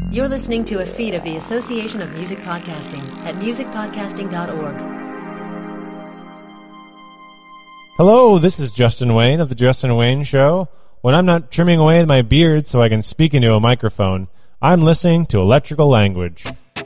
You're listening to a feed of the Association of Music Podcasting at musicpodcasting.org. Hello, this is Justin Wayne of The Justin Wayne Show. When I'm not trimming away my beard so I can speak into a microphone, I'm listening to Electrical Language.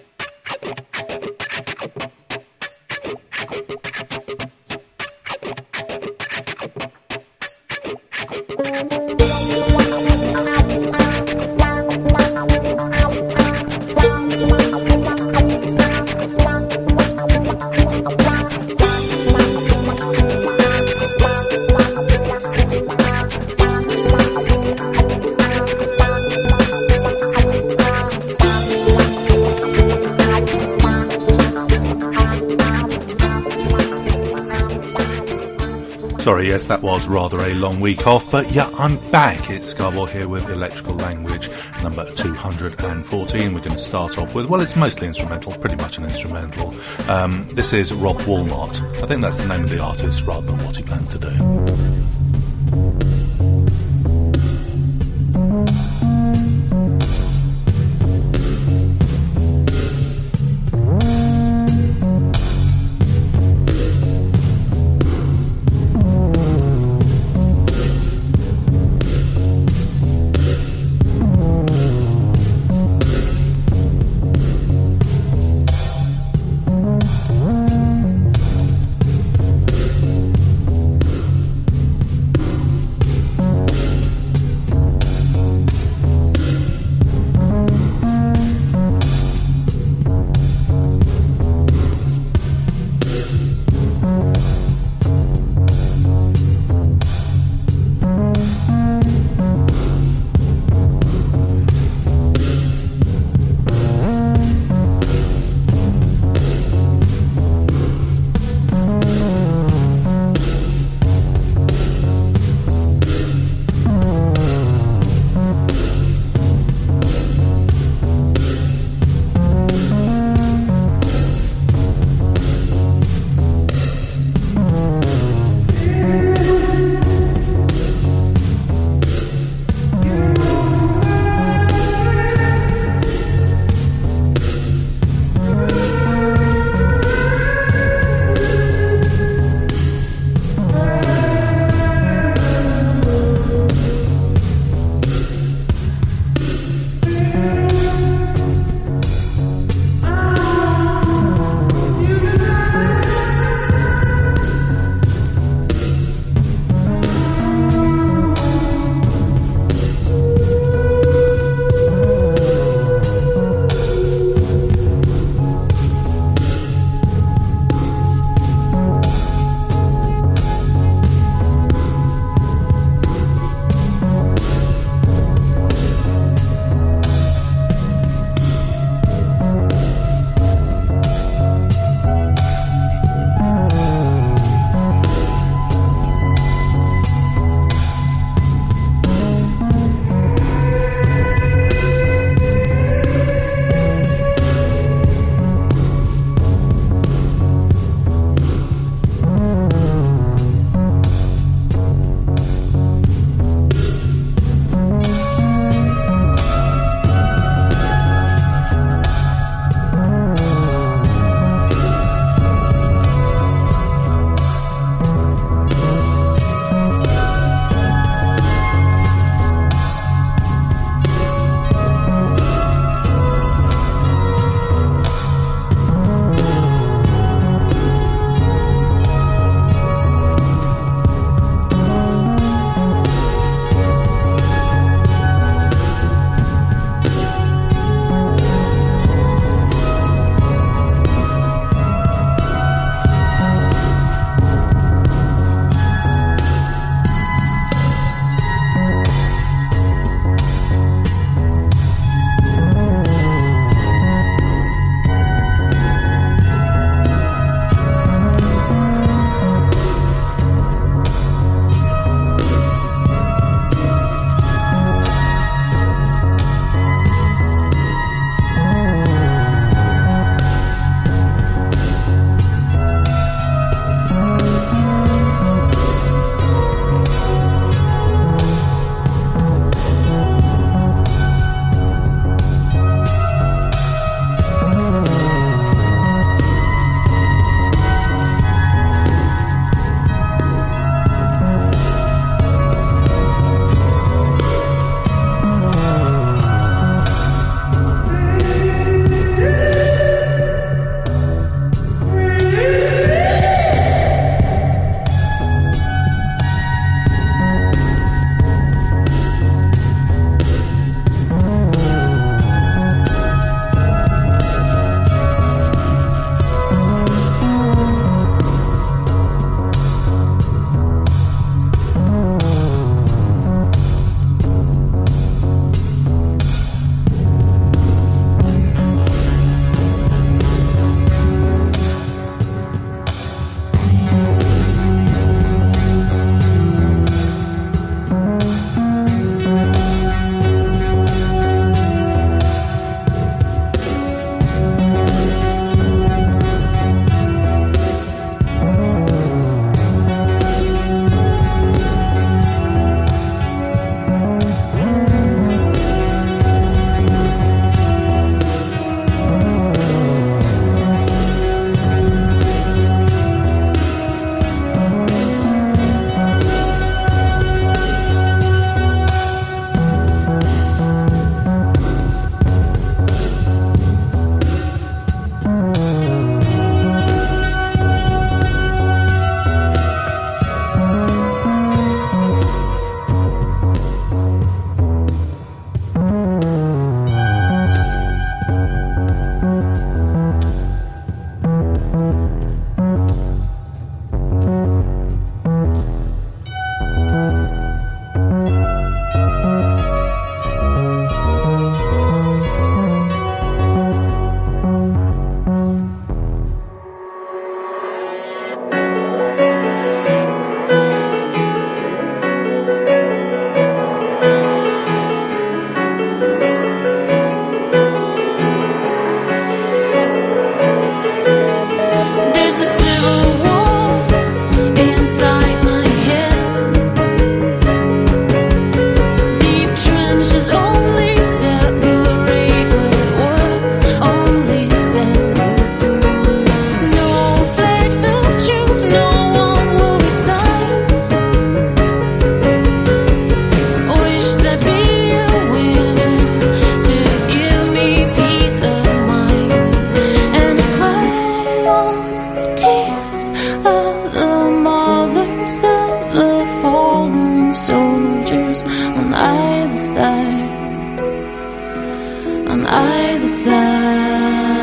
Sorry, yes, that was rather a long week off, but yeah, I'm back. It's Scarborough here with Electrical Language, number 214. We're going to start off with, well, it's mostly instrumental, pretty much an instrumental. This is Rob Walmart. I think that's the name of the artist rather than what he plans to do. either side.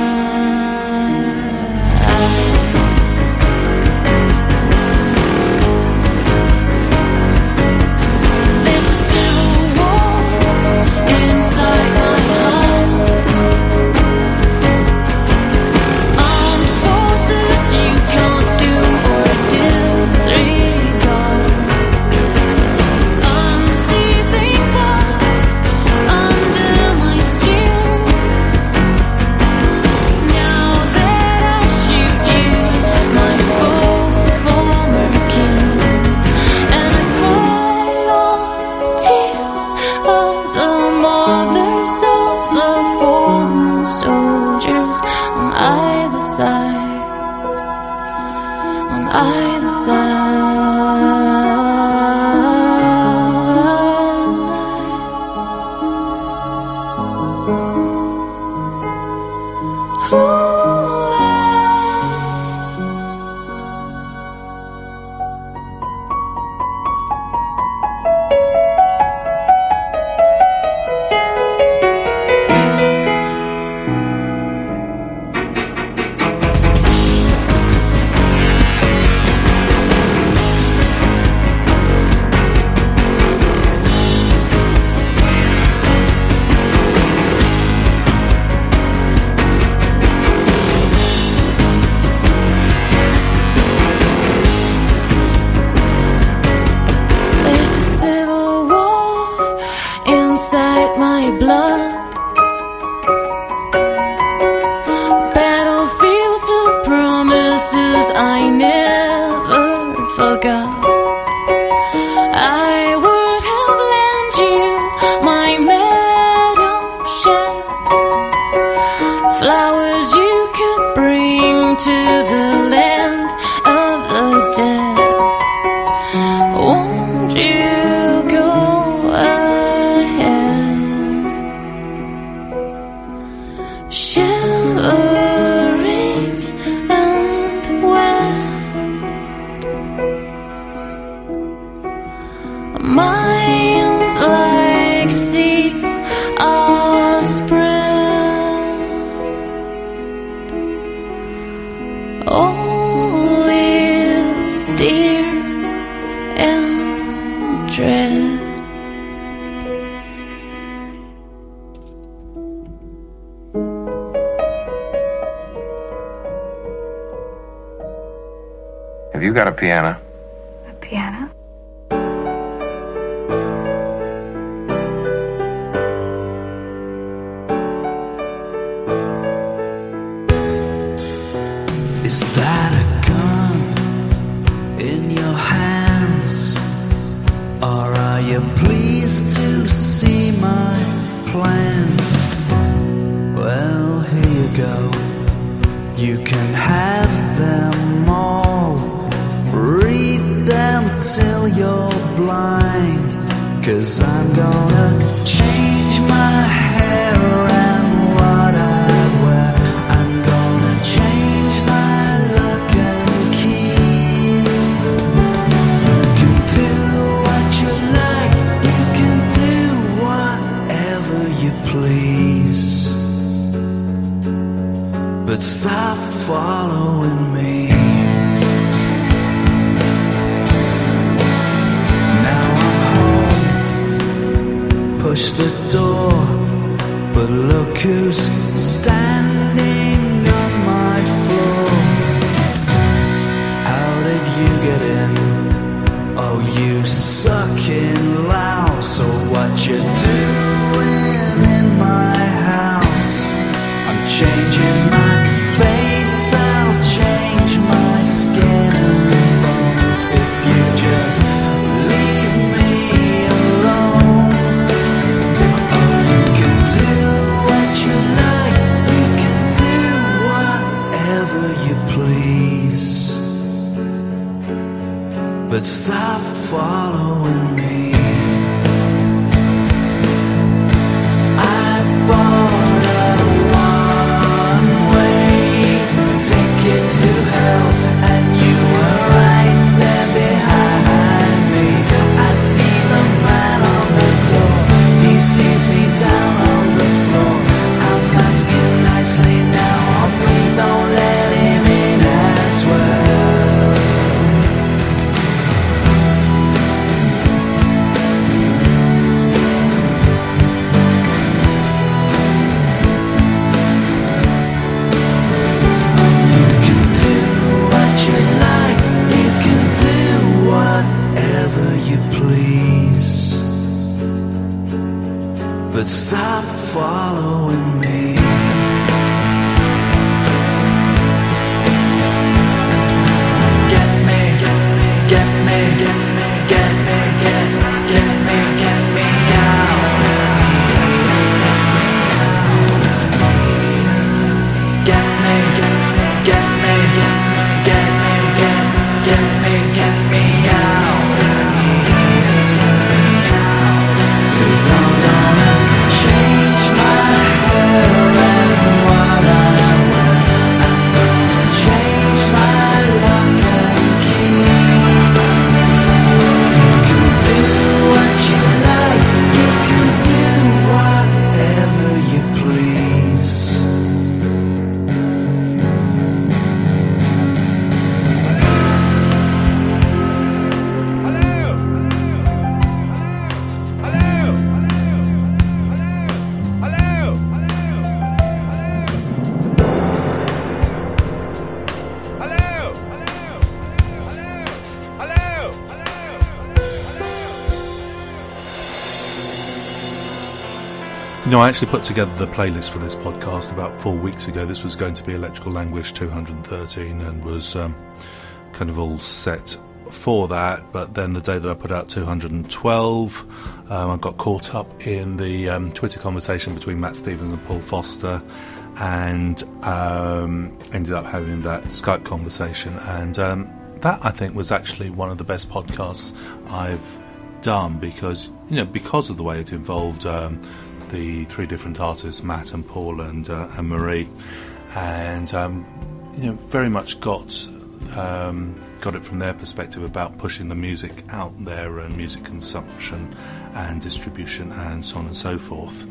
There's a civil war inside my heart. Armed forces you can't do or disregard. Unceasing busts under my skin. Now that I shoot you, my former king, and I cry all the tears of the mothers of the fallen soldiers on either side, on either side. There's a civil war inside my blood. Battlefields of promises I never forgot. I would have lent you my meadow shed, flowers you could bring to the land of the dead. Won't you go ahead, shivering and wet, minds like seeds are spread. All is dear and dread. Have you got a piano? A piano? Is that a gun in your hands? Or are you pleased to see my plans? Well, here you go. You can have them all. Read them till you're blind. 'Cause I'm gonna change my hair and what I wear. I'm gonna change my look and keys. You can do what you like. You can do whatever you please. But stop following me. Now I'm home. Push the door. But look who's standing on my floor. How did you get in? Oh, you sucking louse. So what you doing in my house? I'm changing my face, I'll change my skin and bones if you just leave me alone. Oh, you can do what you like, you can do whatever you please. But stop following me. I bought a one-way ticket to hell, and you were right there behind me. I see the man on the door, he sees me down on the floor. I'm following me. Get me, get me, get me, get me, get me out. Get me, get me, get me out. 'Cause I'm gonna change my hair and what I wear. I'm gonna change my lock and keys. You can do what you like, you can do whatever you please. You know, I actually put together the playlist for this podcast about 4 weeks ago. This was going to be Electrical Language 213 and was kind of all set for that. But then the day that I put out 212, I got caught up in the Twitter conversation between Matt Stevens and Paul Foster, and ended up having that Skype conversation. And that, I think, was actually one of the best podcasts I've done because of the way it involved the three different artists, Matt and Paul and Marie, and very much got it from their perspective about pushing the music out there and music consumption and distribution and so on and so forth.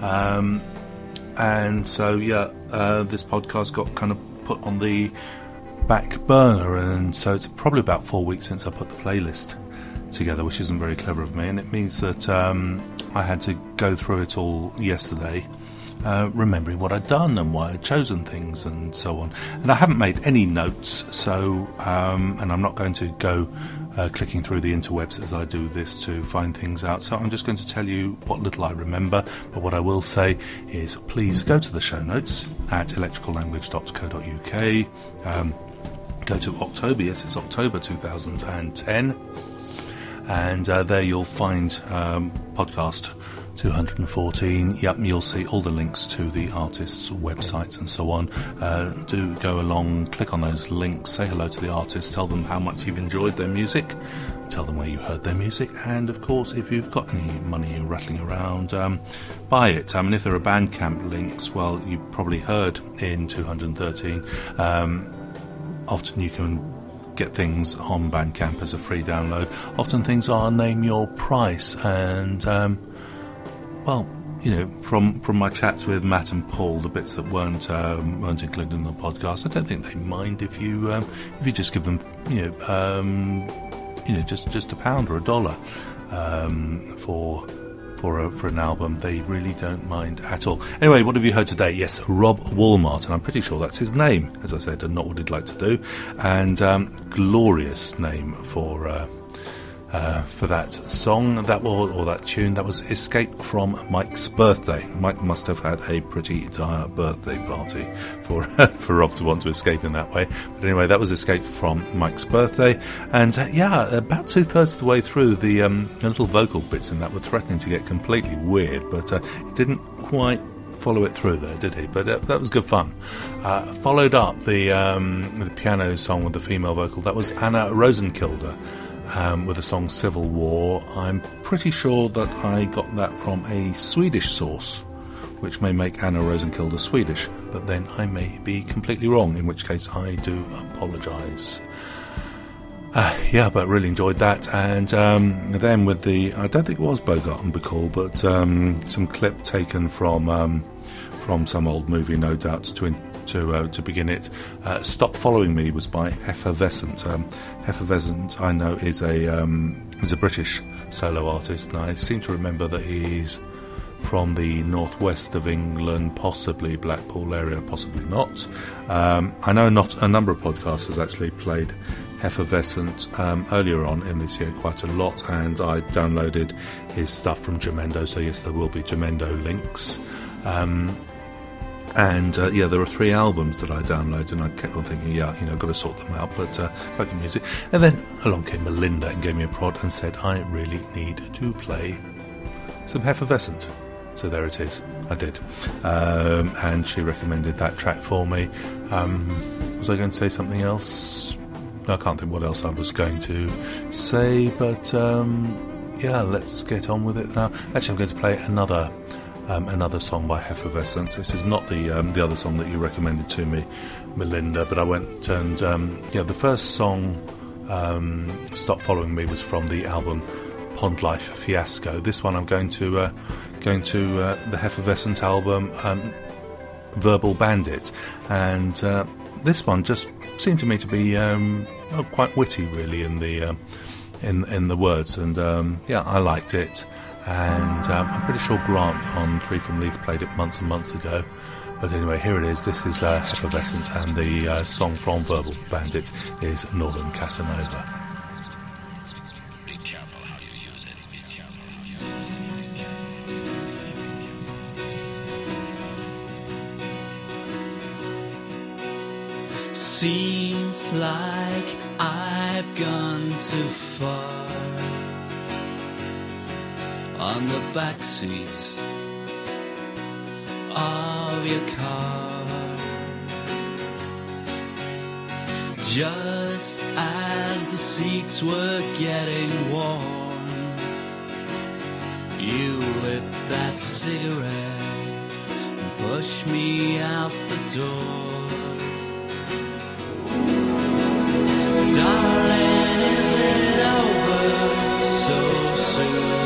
And so this podcast got kind of put on the back burner, and so it's probably about 4 weeks since I put the playlist together, which isn't very clever of me, and it means that I had to go through it all yesterday, remembering what I'd done and why I'd chosen things and so on. And I haven't made any notes, so and I'm not going to go clicking through the interwebs as I do this to find things out, so I'm just going to tell you what little I remember. But what I will say is please go to the show notes at electricallanguage.co.uk, go to October, yes, it's October 2010, and there you'll find podcast 214. Yep, you'll see all the links to the artists' websites and so on. Do go along, click on those links, say hello to the artists, tell them how much you've enjoyed their music, tell them where you heard their music, and of course, if you've got any money rattling around, buy it. I mean, if there are Bandcamp links, well, you probably heard in 213, often you can get things on Bandcamp as a free download. Often things are name your price, and from my chats with Matt and Paul, the bits that weren't included in the podcast, I don't think they mind if you just give them just £1 or $1 for an album. They really don't mind at all. Anyway, what have you heard today? Yes, Rob Walmart, and I'm pretty sure that's his name, as I said, and not what he'd like to do. And glorious name for that song, that tune. That was Escape from Mike's Birthday. Mike must have had a pretty dire birthday party for Rob to want to escape in that way. But anyway, that was Escape from Mike's Birthday. And about 2/3 of the way through, the little vocal bits in that were threatening to get completely weird, but it didn't quite follow it through there, did he? But that was good fun. Followed up the piano song with the female vocal. That was Anna Rosenkilde, with the song Civil War. I'm pretty sure that I got that from a Swedish source, which may make Anna Rosenkilde Swedish, but then I may be completely wrong, in which case I do apologise. But really enjoyed that. And then with the, I don't think it was Bogart and Bacall, but some clip taken from some old movie, no doubt, to begin it. Stop Following Me was by Heffervescent. Heffervescent, I know, is a British solo artist, and I seem to remember that he's from the northwest of England, possibly Blackpool area, possibly not. I know not a number of podcasters actually played Effervescent earlier on in this year quite a lot, and I downloaded his stuff from Jamendo, so yes, there will be Jamendo links. There are 3 albums that I downloaded, and I kept on thinking, got to sort them out, but folk music. And then along came Melinda and gave me a prod and said, I really need to play some Effervescent. So there it is. I did. And she recommended that track for me. Was I going to say something else? No, I can't think what else I was going to say, but let's get on with it now. Actually, I'm going to play another song by Effervescent. This is not the other song that you recommended to me, Melinda, but I went and the first song, Stop Following Me, was from the album Pond Life Fiasco. This one I'm going to the Effervescent album, Verbal Bandit, and this one just seemed to me to be quite witty, really, in the words, and I liked it. And I'm pretty sure Grant on Tree from Leith played it months and months ago. But anyway, here it is. This is Effervescent, and the song from Verbal Bandit is Northern Casanova. Be careful how you use it. Be careful how you use it. Seems like I've gone too far on the back seats of your car, just as the seats were getting warm. You lit that cigarette and pushed me out the door. Darling, is it over so soon?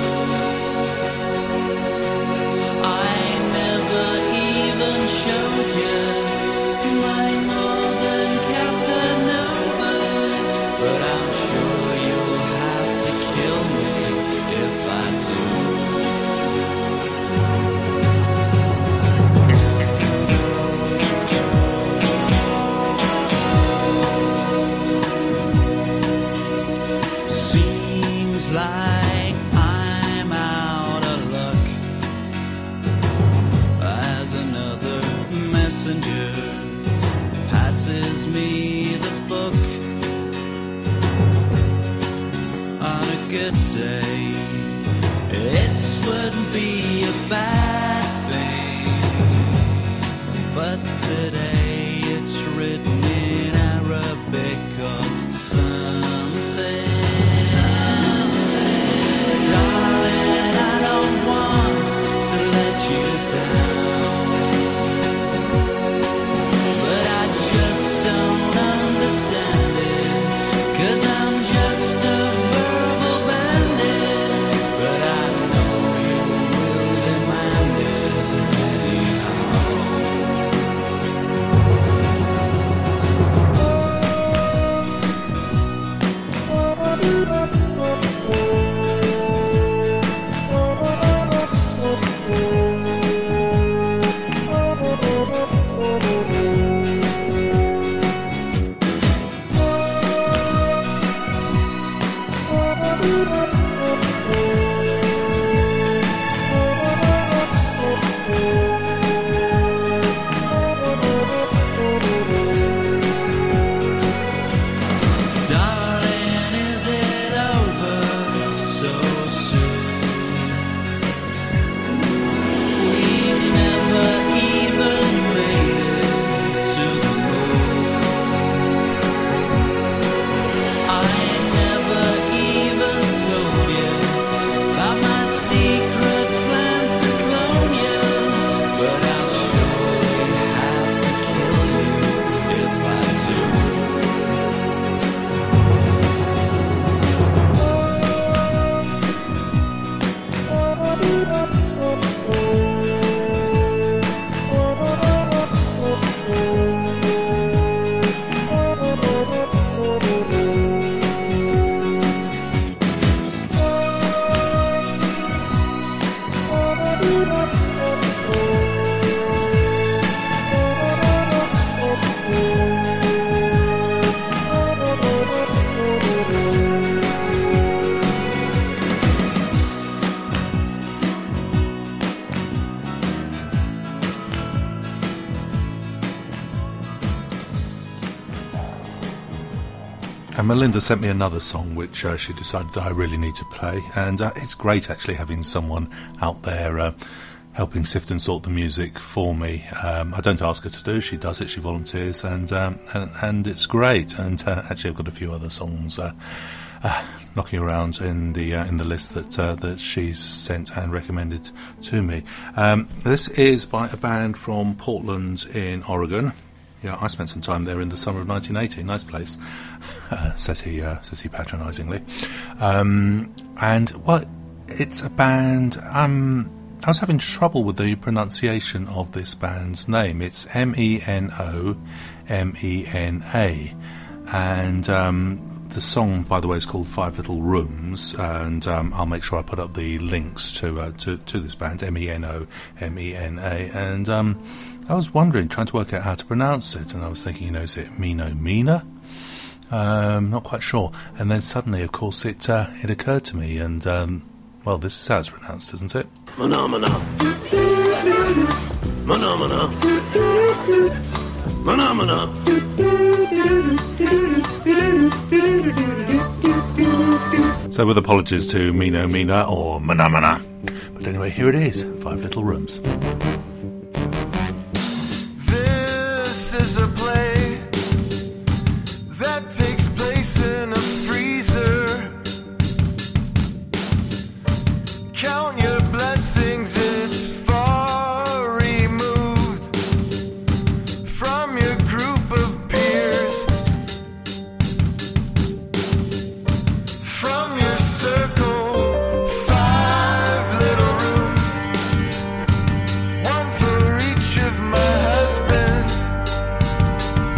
And Melinda sent me another song which she decided I really need to play, and it's great actually having someone out there helping sift and sort the music for me. I don't ask her to do; she does it. She volunteers, and it's great. And actually, I've got a few other songs knocking around in the list that she's sent and recommended to me. This is by a band from Portland in Oregon. Yeah, I spent some time there in the summer of 1980. Nice place, says he patronisingly. And well, it's a band. I was having trouble with the pronunciation of this band's name. It's Menomena, and the song, by the way, is called Five Little Rooms, and I'll make sure I put up the links to this band, Menomena, and I was wondering, trying to work out how to pronounce it, and I was thinking, is it Menomena? Not quite sure. And then suddenly, of course, it occurred to me, and well, this is how it's pronounced, isn't it? Menomena. Menomena. Menomena. So with apologies to Menomena or Menomena. But anyway, here it is, Five Little Rooms. This is a play that takes place in a freezer. Count your blessings, it's far removed from your group of peers, from your circle. 5 little rooms, one for each of my husbands.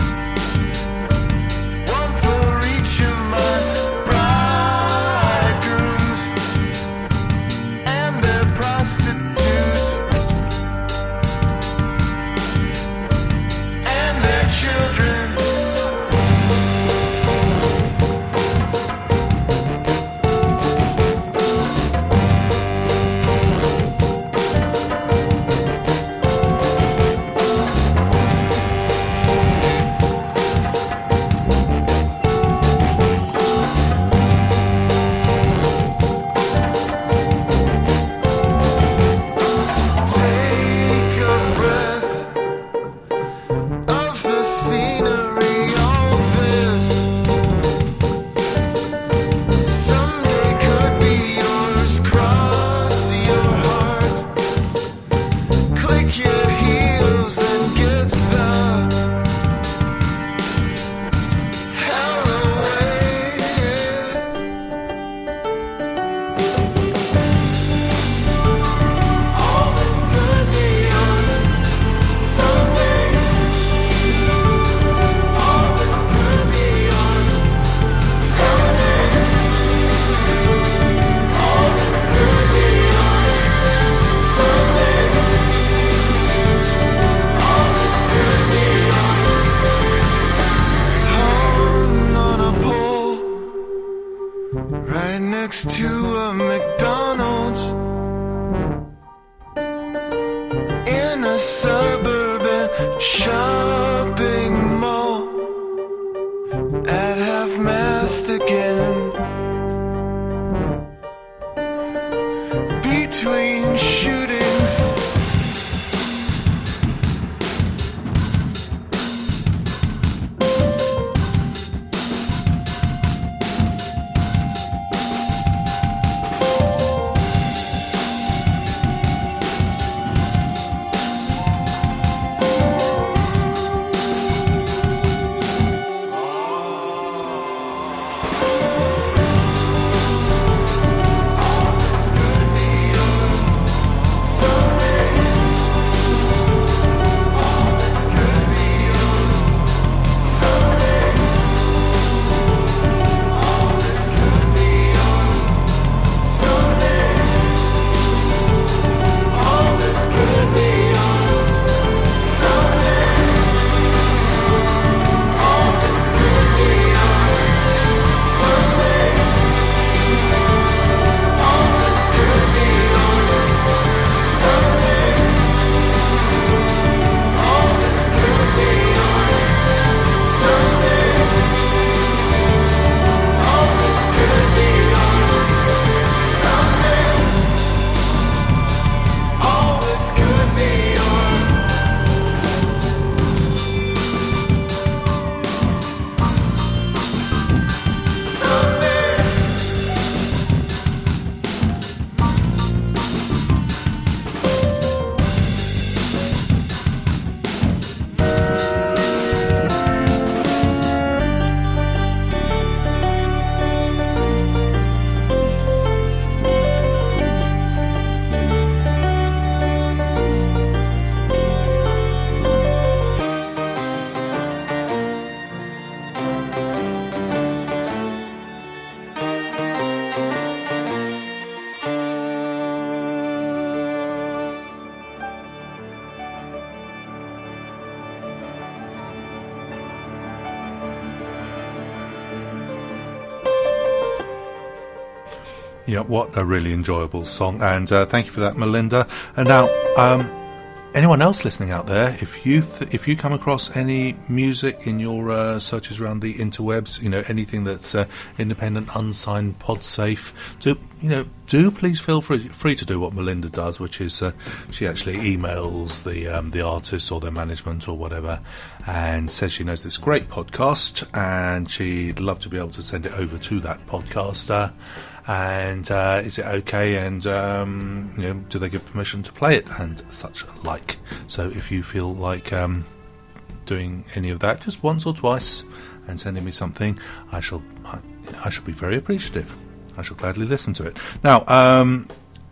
Yeah, what a really enjoyable song, and thank you for that, Melinda. And now, anyone else listening out there, if you come across any music in your searches around the interwebs, anything that's independent, unsigned, pod safe, do please feel free to do what Melinda does, which is she actually emails the artists or their management or whatever, and says she knows this great podcast, and she'd love to be able to send it over to that podcaster. And is it okay, and do they give permission to play it and such like. So if you feel like doing any of that just once or twice and sending me something, I shall be very appreciative. I shall gladly listen to it. Now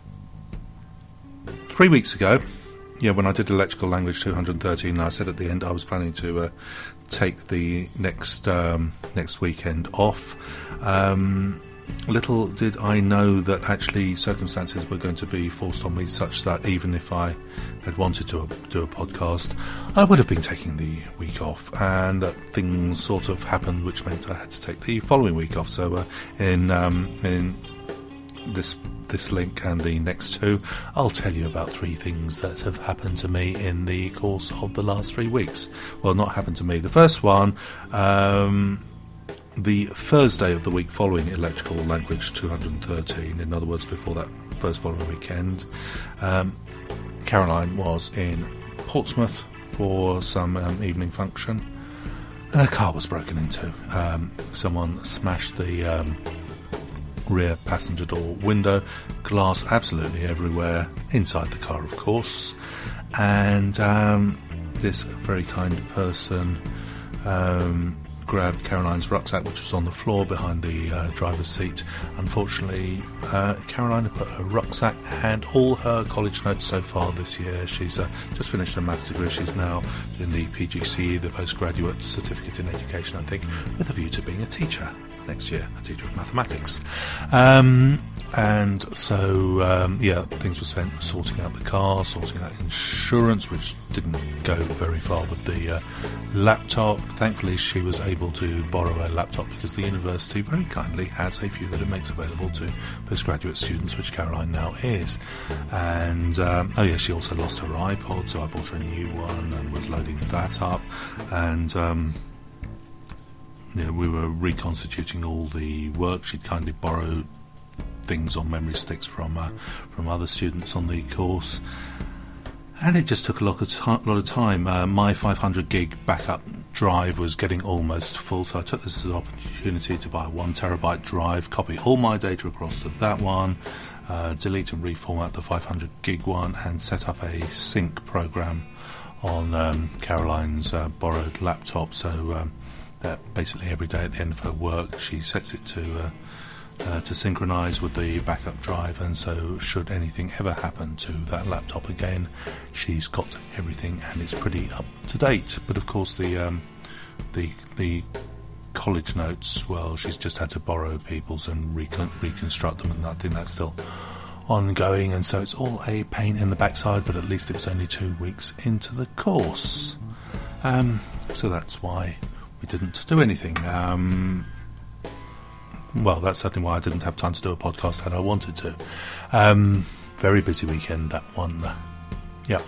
3 weeks ago, when I did Electrical Language 213, I said at the end I was planning to take the next weekend off. Little did I know that actually circumstances were going to be forced on me such that even if I had wanted to do a podcast, I would have been taking the week off, and that things sort of happened which meant I had to take the following week off. So in this link and the next two, I'll tell you about 3 things that have happened to me in the course of the last 3 weeks. Well, not happened to me. The first one, the Thursday of the week following Electrical Language 213, in other words, before that first following weekend, Caroline was in Portsmouth for some evening function, and her car was broken into. Someone smashed the rear passenger door window, glass absolutely everywhere, inside the car of course, and this very kind person grabbed Caroline's rucksack, which was on the floor behind the driver's seat. Unfortunately, Caroline had put her rucksack and all her college notes so far this year. She's just finished her maths degree. She's now doing the PGCE, the Postgraduate Certificate in Education, I think, with a view to being a teacher next year, a teacher of mathematics. And so, things were spent sorting out the car, sorting out insurance, which didn't go very far with the laptop. Thankfully, she was able to borrow a laptop because the university very kindly has a few that it makes available to postgraduate students, which Caroline now is. And, she also lost her iPod, so I bought her a new one and was loading that up. And, we were reconstituting all the work. She'd kindly borrowed things on memory sticks from other students on the course, and it just took a lot of time. My 500 gig backup drive was getting almost full, so I took this as an opportunity to buy a 1 terabyte drive, copy all my data across to that one, delete and reformat the 500 gig one, and set up a sync program on Caroline's borrowed laptop, so that basically every day at the end of her work she sets it to synchronise with the backup drive, and so should anything ever happen to that laptop again, she's got everything and it's pretty up to date. But of course the college notes, well, she's just had to borrow people's and reconstruct them, and I think that's still ongoing, and so it's all a pain in the backside, but at least it was only 2 weeks into the course, so that's why we didn't do anything. Well, that's certainly why I didn't have time to do a podcast had I wanted to. Very busy weekend, that one. Yeah.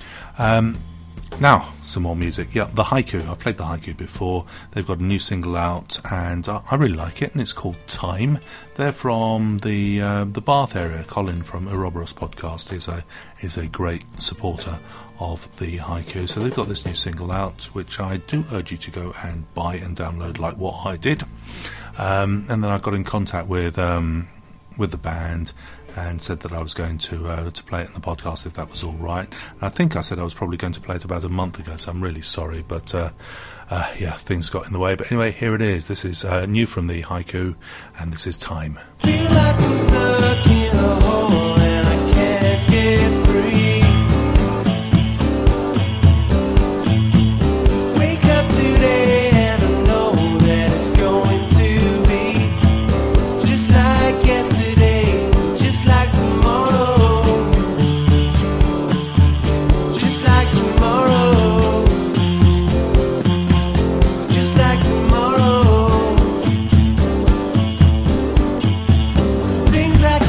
Now, some more music. Yeah, the Haiku. I've played the Haiku before. They've got a new single out, and I really like it, and it's called Time. They're from the Bath area. Colin from Ouroboros podcast is a great supporter of the Haiku. So they've got this new single out, which I do urge you to go and buy and download, like what I did. And then I got in contact with the band and said that I was going to play it in the podcast if that was all right. And I think I said I was probably going to play it about a month ago, so I'm really sorry, but things got in the way. But anyway, here it is. This is new from the Haiku, and this is Time. Feel like I'm stuck in a hole and I can't get free. Wake up today and I know that it's going to be just like yesterday, just like tomorrow, just like tomorrow, just like tomorrow. Things I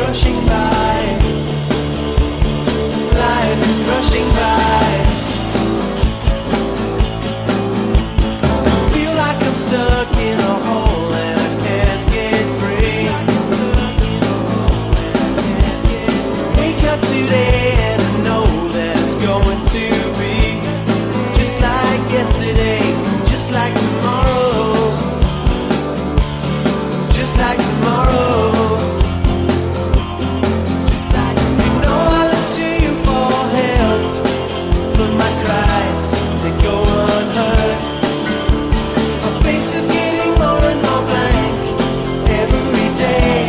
rushing by. Life is rushing by. I feel like I'm stuck in a hole and I can't get free. Wake up today and I know that it's going to be just like yesterday, just like tomorrow, just like tomorrow. You know I look to you for help, but my cries, they go unheard. My face is getting more and more blank every day.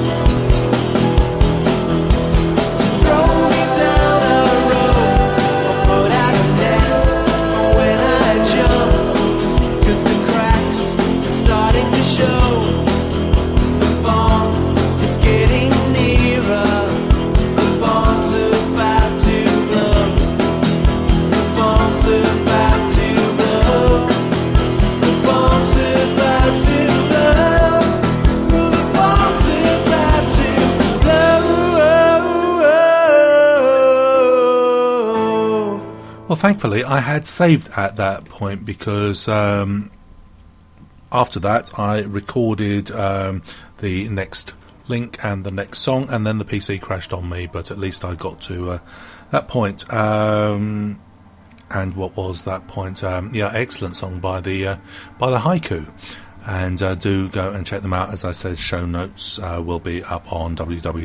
So throw me down a rope or put out a net when I jump, 'cause the cracks are starting to show. The bomb is getting nearer. The bomb's about to blow. The bomb's about to blow. The bomb's about to blow. The bomb's about to blow. Well, thankfully, I had saved at that point because after that, I recorded the next link and the next song, and then the PC crashed on me. But at least I got to that point. And what was that point? Yeah, excellent song by the Haiku. And do go and check them out. As I said, show notes will be up on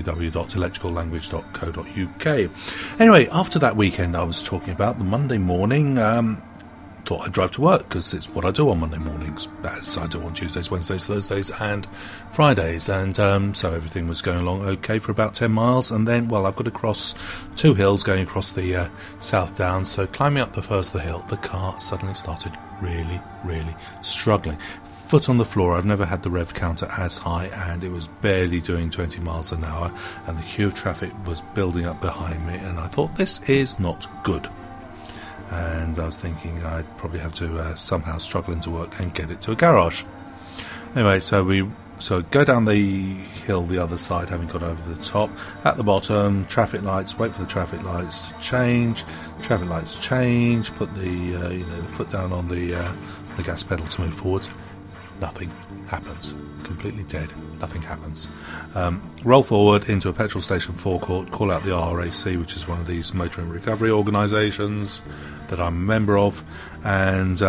www.electricallanguage.co.uk. Anyway, after that weekend I was talking about, the Monday morning, thought I'd drive to work because it's what I do on Monday mornings, as I do on Tuesdays, Wednesdays, Thursdays and Fridays. And so everything was going along okay for about 10 miles. And then, well, I've got to cross two hills going across the South Downs. So climbing up the first of the hill, the car suddenly started really, really struggling. Foot on the floor. I've never had the rev counter as high, and it was barely doing 20 miles an hour, and the queue of traffic was building up behind me, and I thought, this is not good. And I was thinking I'd probably have to somehow struggle into work and get it to a garage. Anyway, so go down the hill the other side, having got over the top. At the bottom, traffic lights, wait for the traffic lights to change. Traffic lights change, put the the foot down on the gas pedal to move forwards. Nothing happens. Completely dead. Nothing happens. Roll forward into a petrol station forecourt, call out the RAC, which is one of these motoring recovery organisations that I'm a member of, and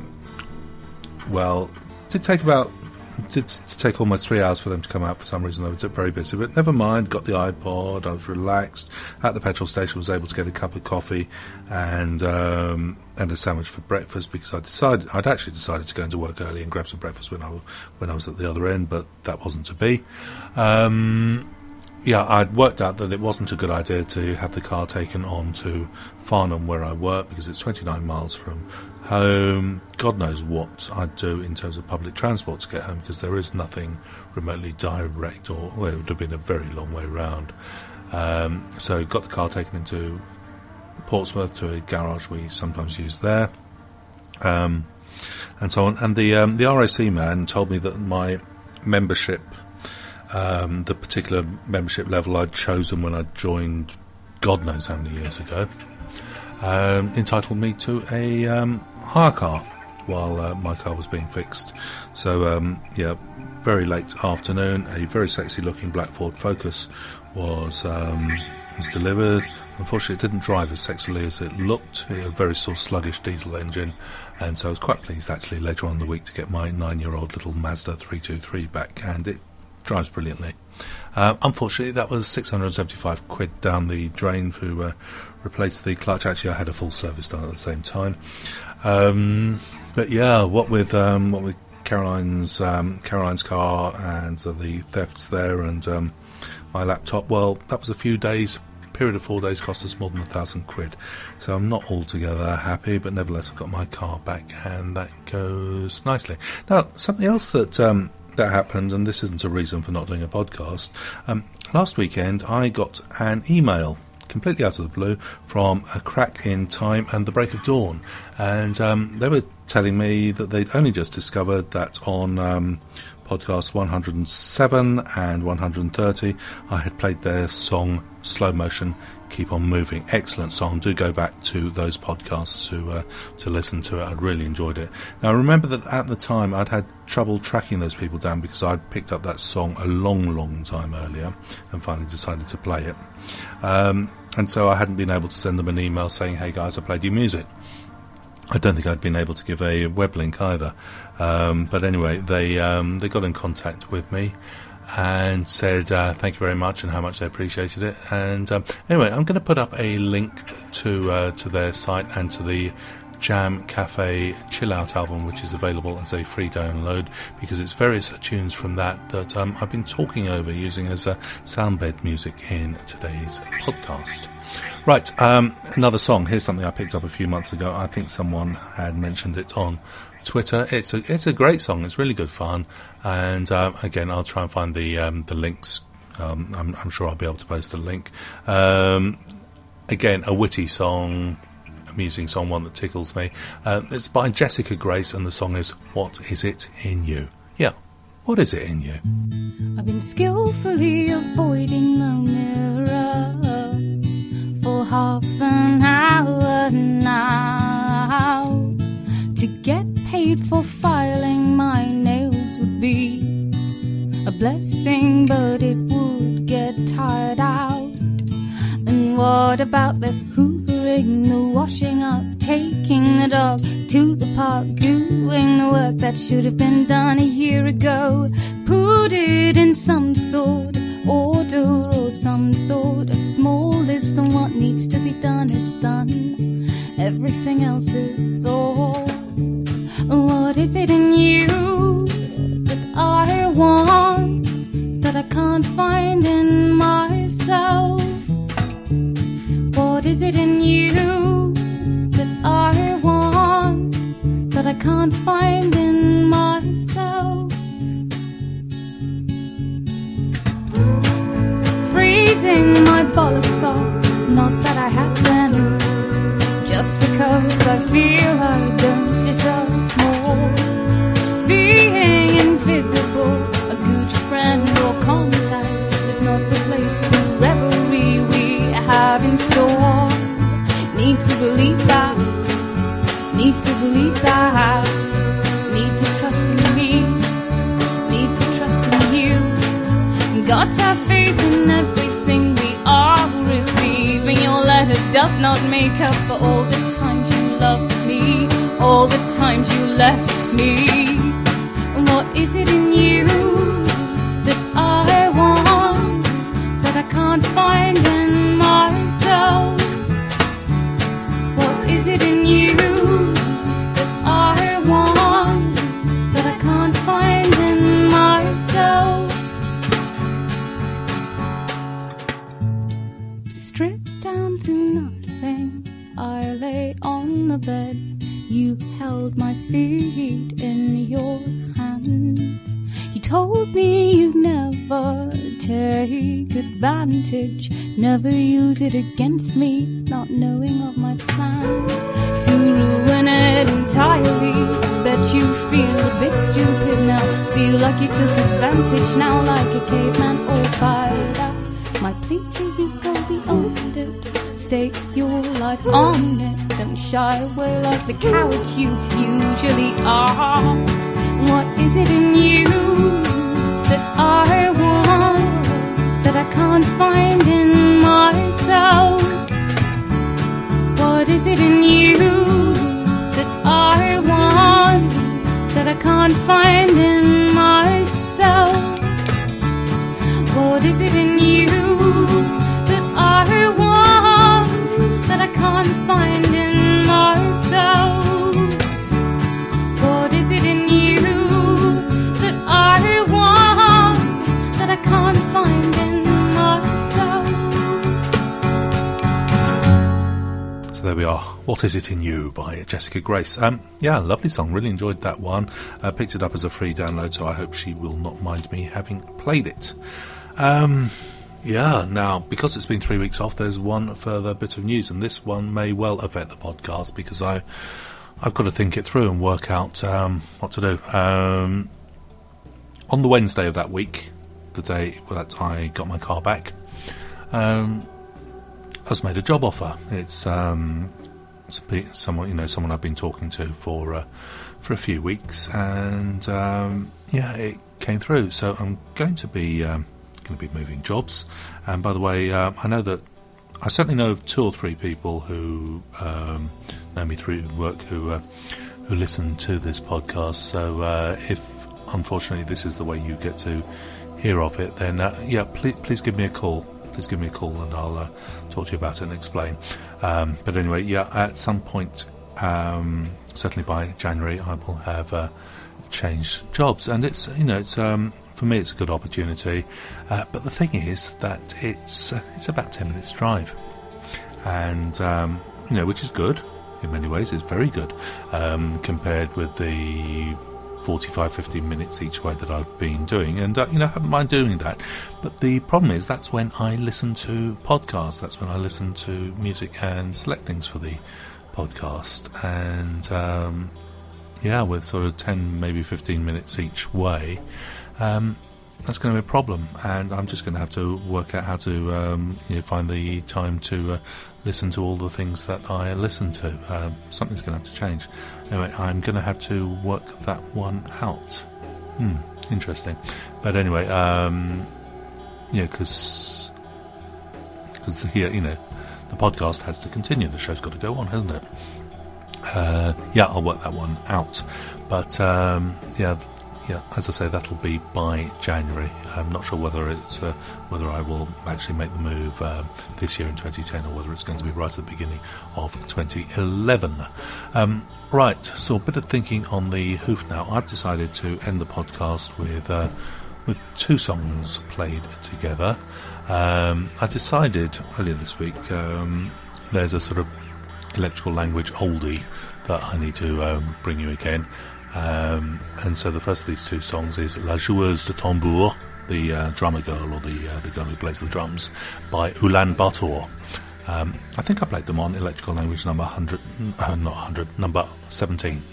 well, did take almost 3 hours for them to come out. For some reason they were very busy, but never mind. Got the iPod, I was relaxed at the petrol station, was able to get a cup of coffee and a sandwich for breakfast, because I'd actually decided to go into work early and grab some breakfast when I was at the other end, but that wasn't to be. Yeah, I'd worked out that it wasn't a good idea to have the car taken on to Farnham, where I work, because it's 29 miles from home. God knows what I'd do in terms of public transport to get home, because there is nothing remotely direct, or well, it would have been a very long way round. So got the car taken into Portsmouth to a garage we sometimes use there, and so on. And the RAC man told me that my membership, the particular membership level I'd chosen when I joined, God knows how many years ago, entitled me to a hire car while my car was being fixed. So yeah, very late afternoon, a very sexy looking black Ford Focus was delivered. Unfortunately, it didn't drive as sexily as it looked. It had a very sort of sluggish diesel engine, and so I was quite pleased actually later on in the week to get my 9-year-old little Mazda 323 back, and it drives brilliantly. Unfortunately, that was 675 quid down the drain to replace the clutch. Actually, I had a full service done at the same time. But yeah, what with Caroline's car and the thefts there, and my laptop, well, that was a few days. Period of 4 days cost us more than 1,000 quid. So I'm not altogether happy, but nevertheless I've got my car back, and that goes nicely. Now, something else that happened, and this isn't a reason for not doing a podcast. Last weekend I got an email, completely out of the blue, from A Crack in Time and The Break of Dawn, and they were telling me that they'd only just discovered that on podcast 107 and 130, I had played their song Slow Motion, Keep On Moving. Excellent song. Do go back to those podcasts to listen to it. I'd really enjoyed it. Now, I remember that at the time I'd had trouble tracking those people down because I'd picked up that song a long time earlier and finally decided to play it. And so I hadn't been able to send them an email saying, hey guys, I played your music. I don't think I'd been able to give a web link either. But anyway, they got in contact with me and said thank you very much and how much they appreciated it. And anyway, I'm going to put up a link to their site and to the Jam Cafe Chill Out album, which is available as a free download, because it's various tunes from that I've been talking over using as soundbed music in today's podcast. Right, another song. Here's something I picked up a few months ago. I think someone had mentioned it on Twitter. It's a great song. It's really good fun. And again, I'll try and find the links. I'm sure I'll be able to post a link. Again, a witty song, amusing song, one that tickles me. It's by Jessica Grace, and the song is What Is It In You? Yeah, what is it in you? I've been skillfully avoiding the mirror for half an hour now. To get paid for filing my nails would be a blessing, but it would get tired out. And what about the hoovering, the washing up, taking the dog to the park, doing the work that should have been done a year ago? Put it in some sort of order or some sort of small list, and what needs to be done is done. Everything else is all. What is it in you that I want that I can't find in myself? What is it in you that I want that I can't find in myself? Freezing my bollocks off, not that I have them, just because I feel I don't deserve more. Being invisible, a good friend or contact is not the place the revelry we have in store. Need to believe that, need to believe that, need to trust in me, need to trust in you. Got to have faith in everything we are receiving. Your letter does not make up for all the times you loved me, all the times you left me. What is it in you that I want that I can't find in myself? What is it in you that I want that I can't find in myself? Stripped down to nothing, I lay on the bed. You held my feet in your hands. You told me you'd never take advantage, never use it against me, not knowing of my plan to ruin it entirely. Bet you feel a bit stupid now, feel like you took advantage now, like a caveman or fighter. My plea to you, go beyond it, stake your life on it. Don't shy away like the coward you usually are. What is it in you that I want that I can't find in myself? What is it in you that I want that I can't find in myself? What is it in you that I want that I can't find in myself? What is it in you that I want that I can't find in myself? So there we are. What Is It In You by Jessica Grace. Yeah, lovely song. Really enjoyed that one. Picked it up as a free download, so I hope she will not mind me having played it. Yeah, now, because it's been 3 weeks off, there's one further bit of news, and this one may well affect the podcast because I've got to think it through and work out what to do. on the Wednesday of that week, the day that I got my car back, I was made a job offer. It's someone I've been talking to for a few weeks, and it came through. So I'm going to be moving jobs. And by the way, I know that I certainly know of 2 or 3 people who know me through work who listen to this podcast. So if unfortunately this is the way you get to hear of it, then please give me a call. Please give me a call and I'll talk to you about it and explain. But anyway, at some point, certainly by January, I will have changed jobs, and it's for me it's a good opportunity. But the thing is that it's about 10 minutes drive, and which is good in many ways. It's very good compared with the 45-50 minutes each way that I've been doing, and I haven't mind doing that. But the problem is that's when I listen to podcasts, that's when I listen to music and select things for the podcast, and with sort of 10 maybe 15 minutes each way, that's going to be a problem, and I'm just going to have to work out how to find the time to listen to all the things that I listen to. Something's going to have to change. Anyway, I'm going to have to work that one out. Interesting. But anyway, because the podcast has to continue. The show's got to go on, hasn't it? I'll work that one out. But as I say, that'll be by January. I'm not sure whether I will actually make the move this year in 2010, or whether it's going to be right at the beginning of 2011. Right, so a bit of thinking on the hoof now. I've decided to end the podcast with 2 songs played together. I decided earlier this week there's a sort of electrical language oldie that I need to bring you again. And so the first of these 2 songs is La Joueuse de Tambour, the drummer girl, or the girl who plays the drums, by Ulan Bator. I think I played them on electrical language number 17,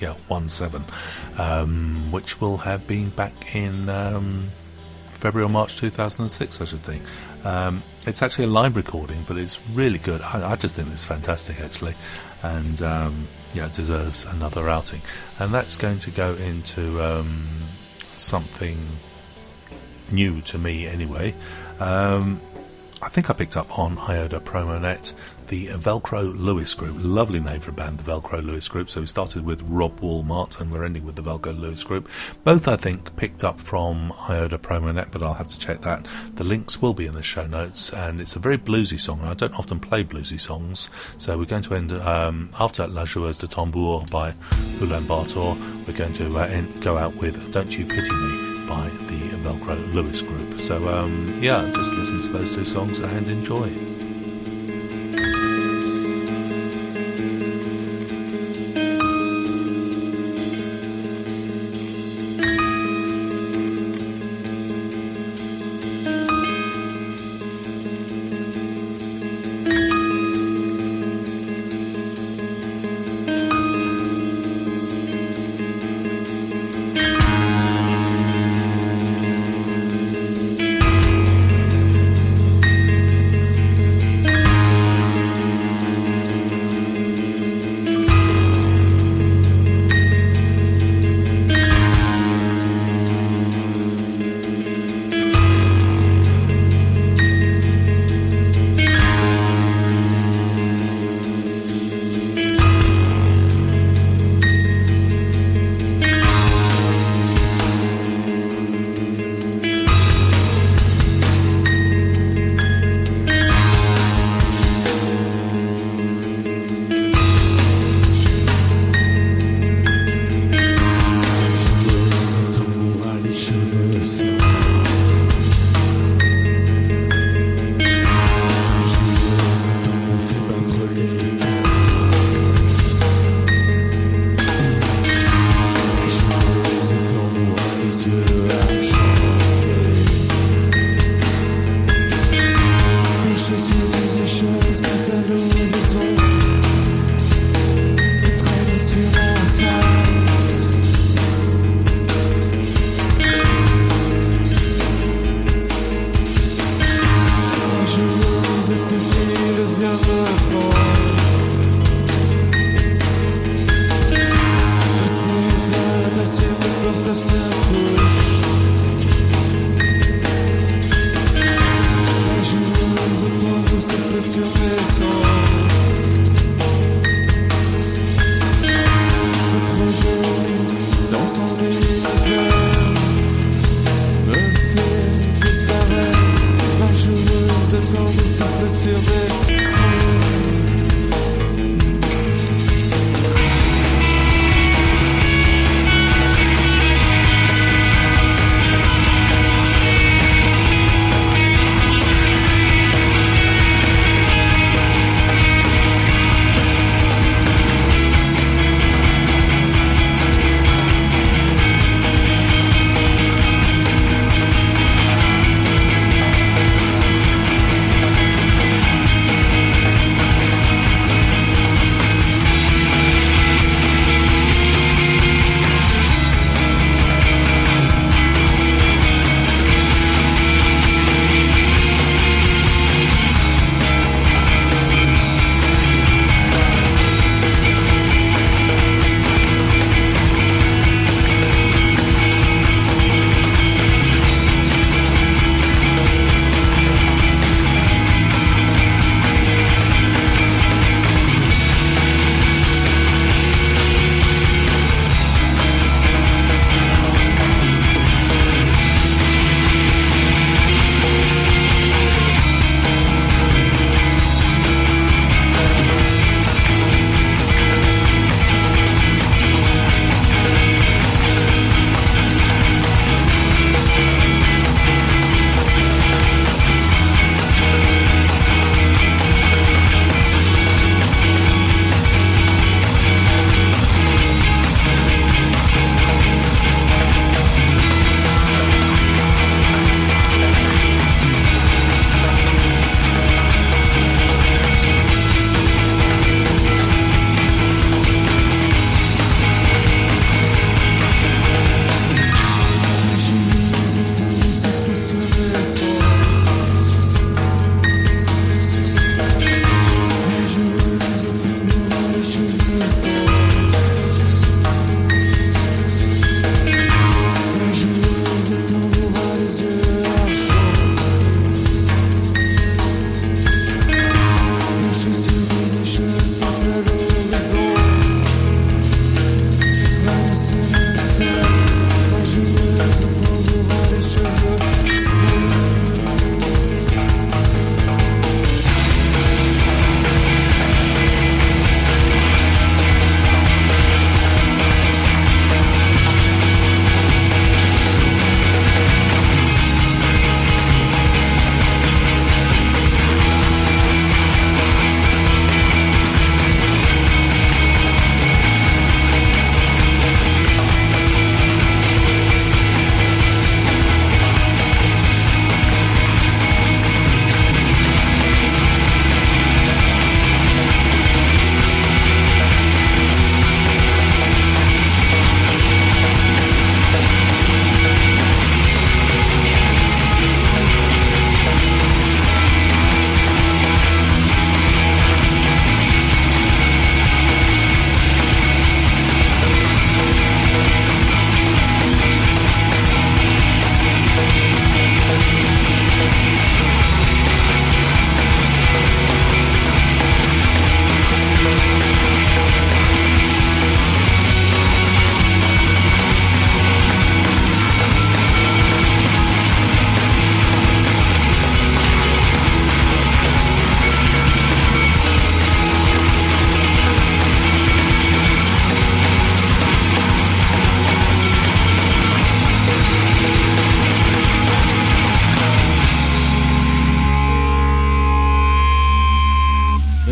17, which will have been back in February or March 2006, I should think. It's actually a live recording, but it's really good. I just think it's fantastic, actually, and it deserves another outing. And that's going to go into something new to me anyway. I think I picked up on Iota Promonet the Velcro Lewis Group. Lovely name for a band, the Velcro Lewis Group. So we started with Rob Walmart and we're ending with the Velcro Lewis Group. Both, I think, picked up from Iota Promonet, but I'll have to check that. The links will be in the show notes, and it's a very bluesy song, and I don't often play bluesy songs. So we're going to end, after La Joueuse de Tambour by Ulan Bator, we're going to go out with Don't You Pity Me by the Velcro Lewis Group. So, just listen to those 2 songs and enjoy.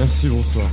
Merci, bonsoir.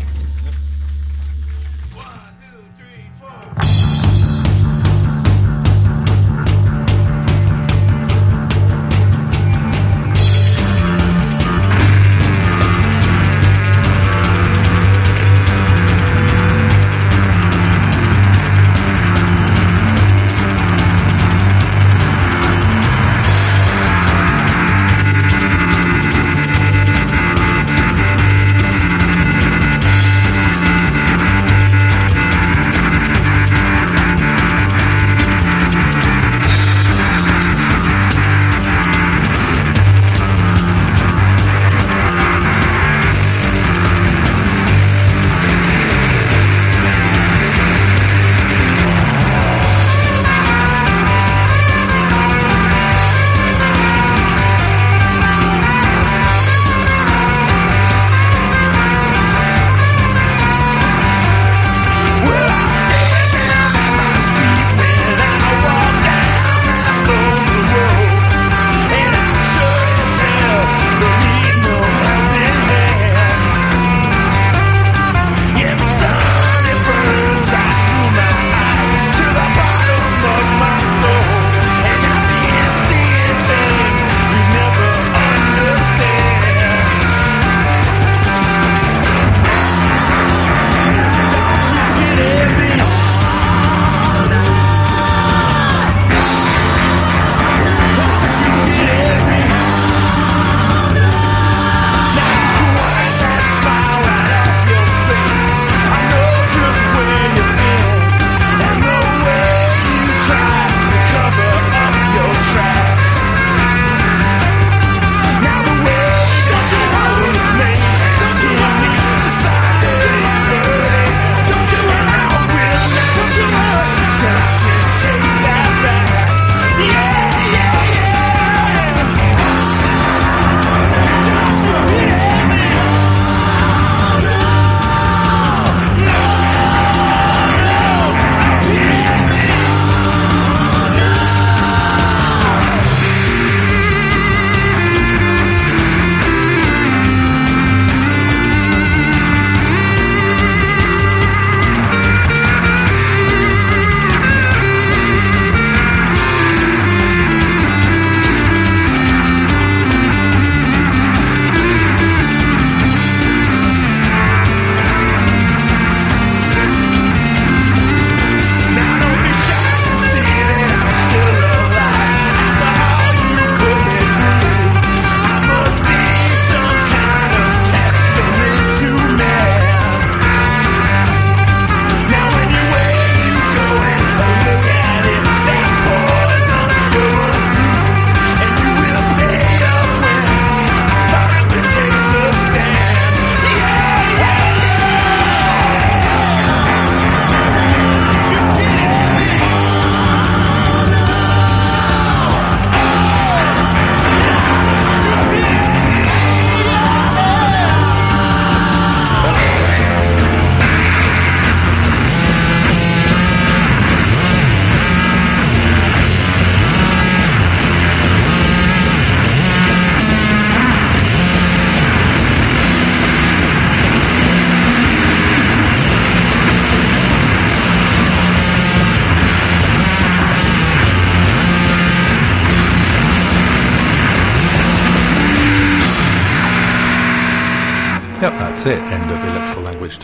Yep, that's it. End of Electrical Language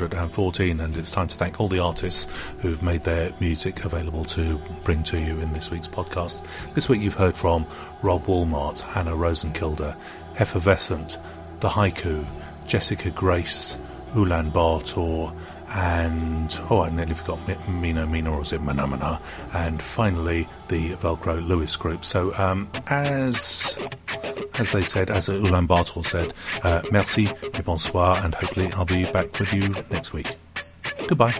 214, and it's time to thank all the artists who've made their music available to bring to you in this week's podcast. This week you've heard from Rob Walmart, Hannah Rosenkilde, Effervescent, The Haiku, Jessica Grace, Ulan Bartor, and, I nearly forgot Mina, or is it Mana? And finally, the Velcro Lewis group. So, as they said, as Ulan Bartor said, merci et bonsoir, and hopefully I'll be back with you next week. Goodbye.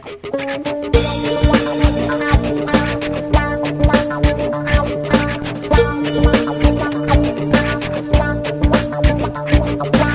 Wow.